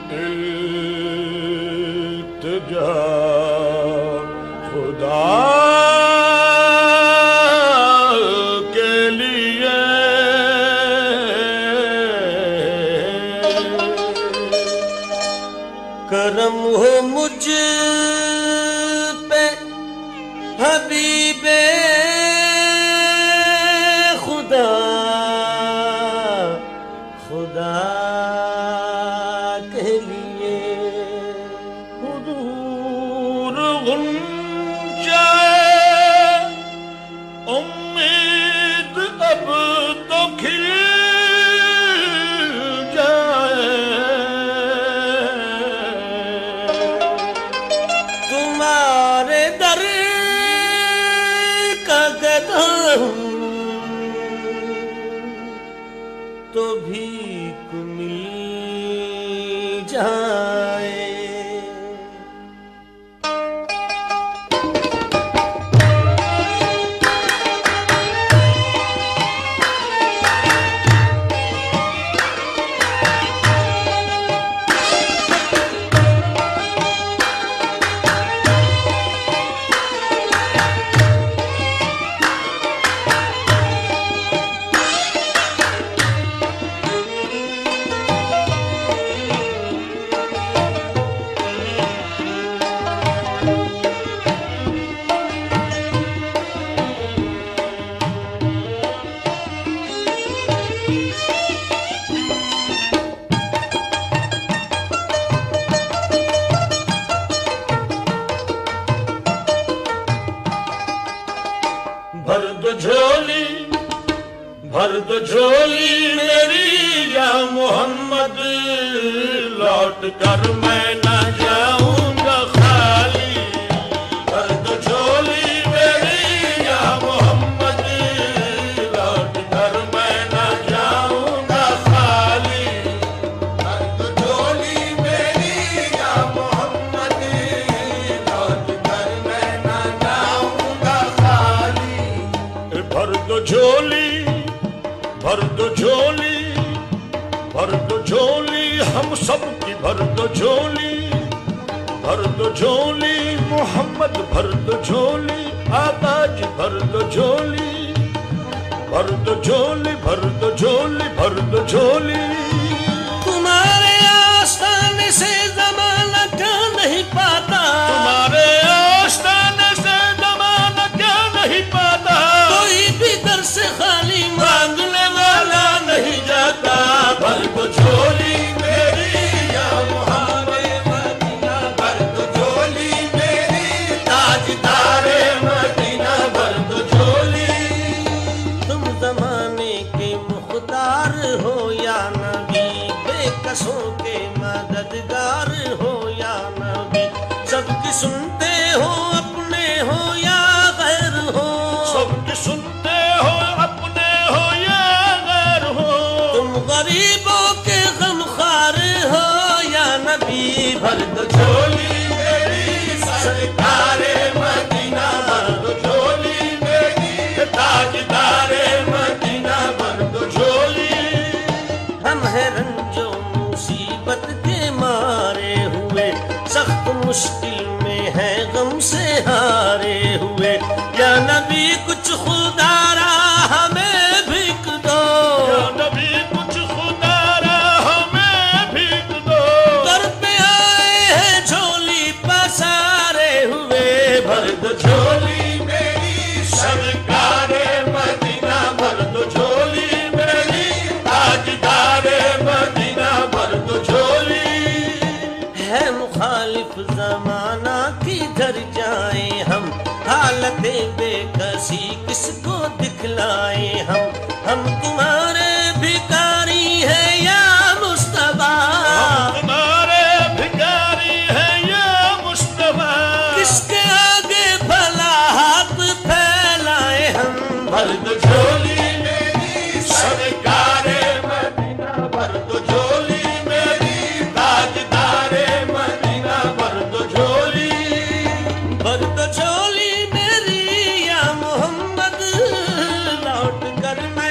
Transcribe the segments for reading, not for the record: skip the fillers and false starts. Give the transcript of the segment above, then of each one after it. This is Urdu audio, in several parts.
التجا خدا کے لیے کرم ہو مجھ پہ حبیب خدا خدا کے لیے حضور غنچہ امید اب تو کھل جائے تمہارے در کا گدا ہوں تو بھیک مل جائے بھر دو جھولی میری یا محمد لوٹ کر میں نہ جاؤں گا خالی بھر دو جھولی میری یا محمد لوٹ کر میں نہ جاؤں گا خالی بھر دو جھولی میری یا محمد لوٹ کر میں نہ جاؤں گا خالی بھر دو جھولی بھر دو جھولی بھر دو جھولی ہم سب کی بھر دو جھولی بھر دو جھولی محمد بھر دو جھولی آقا جی بھر دو جھولی بھر دو جھولی بھر دو جھولی بھر دو جھولی تمہارے آستانے سے زمانہ کیا نہیں پاتا تمہارے آستانے سے زمانہ کیا نہیں پاتا کوئی بھی در سے خالی مانگنے والا نہیں جاتا بھر دو جھولی میری یا محمد مدینہ بھر دو جھولی میری تاجدار مدینہ بھر دو جھولی تم زمانے کے مختار ہو یا نبی بے کسوں کے مددگار ہو یا نبی سب کی سنتے ہو اپنے ہو یا غیر ہو سب کی سنتے ہو اپنے ہو یا غیر ہو تم غریبوں کے غمخوار ہو یا نبی بھر دو جھولی میری سرکار مدینہ بھر دو جھولی میری تاجدار مدینہ بھر دو جھولی ہم ہیں رنجو مصیبت کے مارے ہوئے سخت مشکل میں ہے غم سے ہارے ہوئے یا نبی کچھ خدا را ہمیں بھیک دو یا نبی کچھ خدا را ہمیں بھیک دو در پہ آئے ہیں جھولی پسارے ہوئے بھر دو جھولی میری سرکار مدینہ بھر دو جھولی میری تاجدار مدینہ بھر دو جھولی ہے مخالف زمانہ کدھر جائیں ہم حالت بے کسی کس کو دکھلائیں ہم تمہارے بھکاری ہیں یا مصطفیٰ تمہارے بھکاری ہیں یا مصطفیٰ کس کے آگے بھلا ہاتھ پھیلائیں ہم بھر دو جھولی میری سرکار مدینہ بھر دو جھولی میری تاجدار مدینہ بھر دو جھولی بھر دو جھولی میری یا محمد لوٹ کر میں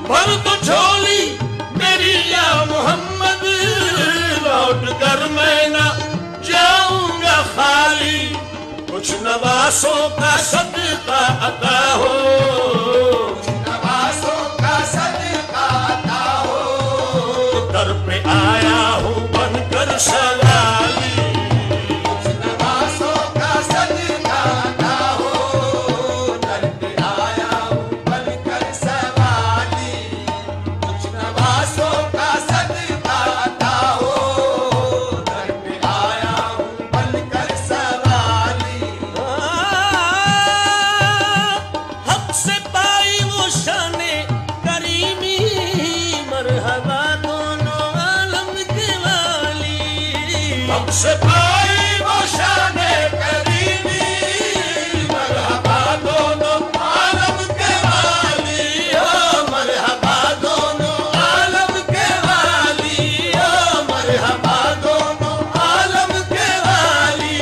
بھر تو جھولی میری یا محمد لوٹ کر میں نہ جاؤں گا خالی کچھ نواسوں کا صدقہ عطا ہو نوازوں کا صدقہ عطا ہو در پہ آیا ہوں بن کر سوالی نوازوں کا صدقہ عطا ہو در پہ آیا ہوں بن کر سوالی کچھ نوازوں کا صدقہ عطا ہو در پہ آیا ہوں بن کر سوالی حق سے پائی وہ شان کریمی مرحبا دونوں عالم کے والی حق سے پائی وہ شان کریمی مرحبا دونوں عالم کے والی مرحبا دونوں عالم کے والی مرحبا دونوں عالم کے والی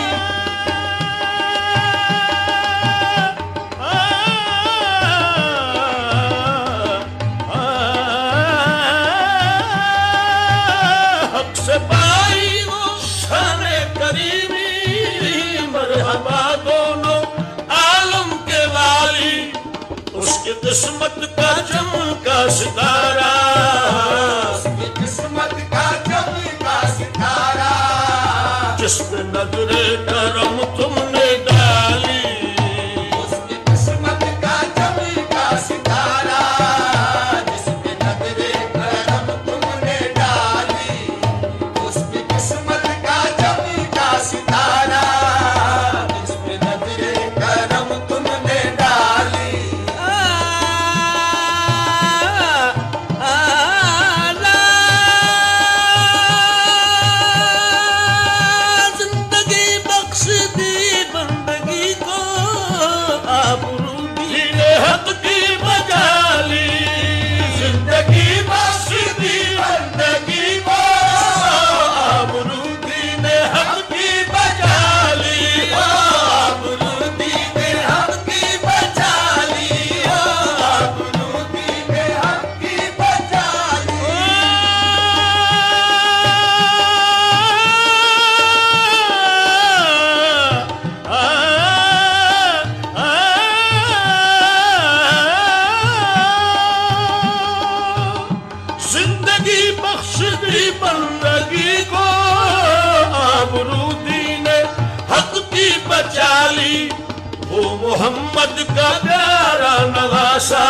حق سے پائی وہ شان کریمی مرحبا دونوں عالم کے والی اس کی قسمت کا چمکا ستارہ قسمت کا چمکا ستارہ جس پہ نظر کرم تم نے ڈالی اس کی قسمت کا چمکا ستارہ جس پہ نظر کرم تم نے ڈالی اس کی قسمت کا چمکا ستارہ جس پہ نظر کرم تم نے ڈالی زندگی بخش دی بندگی کو آبرو دی دین حق کی بجالی زندگی بخش دی بندگی کو آبرو دین حق کی بجالی آبرو دین حق کی بچالی آبرو دین حق کی بچالی زندگی بخش دی بندگی کو آبرو دین حق کی بچالی وہ محمد کا پیارا نواسا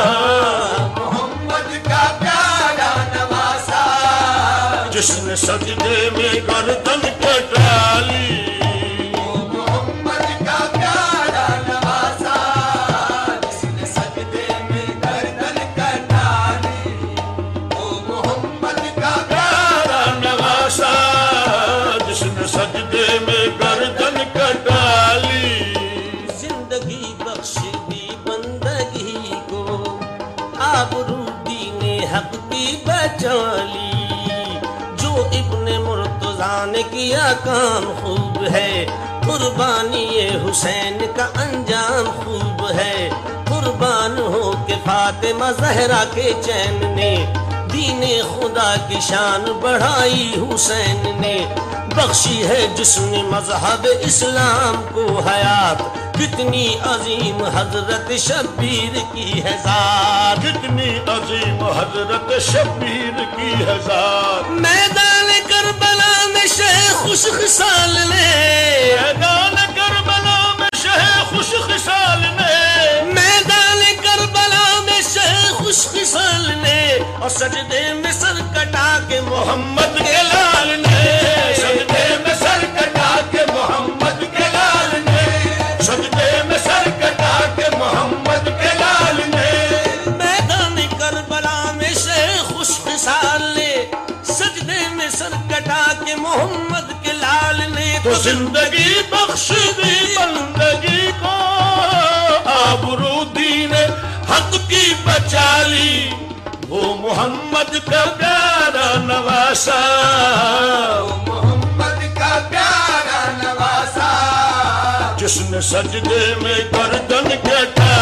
محمد کا پیارا نواسا جس نے سجدے میں گردن کٹالی محمد کا پیارا نواسا جس نے سجدے میں گردن کٹالی محمد کا پیارا نواسا جس نے سجدے میں گردن کٹالی زندگی بخش دی بندگی کو آبرو دین حق کی بچالی جو ابن مرتضیٰ نے کیا کام خوب ہے قربانی حسین کا انجام خوب ہے قربان ہو کے فاطمہ زہرا کے چین نے دین خدا کی شان بڑھائی حسین نے بخشی ہے جس نے مذہب اسلام کو حیات کتنی عظیم حضرت شبیر کی ہے ذات کتنی عظیم حضرت شبیر کی ہے ذات میدان کربلا میں شہ خوش خصال نے میدان کربلا میں شہ خوش خصال نے میدان کربلا میں شہ خوش خصال نے اور سجدے میں سر کٹا کے محمد کے لال نے سجدے میں سر کٹا کے محمد کے لال نے سجدے میں سر کٹا کے محمد کے لال نے میدان کربلا میں شہ خوش خصال نے سجدے میں سر کٹا کے محمد کے لال نے تو زندگی بخش دی بندگی کو آبرو دین حق کی بچالی وہ محمد کا پیارا نواسا محمد کا پیارا نواسا جس نے سجدے میں گردن کٹا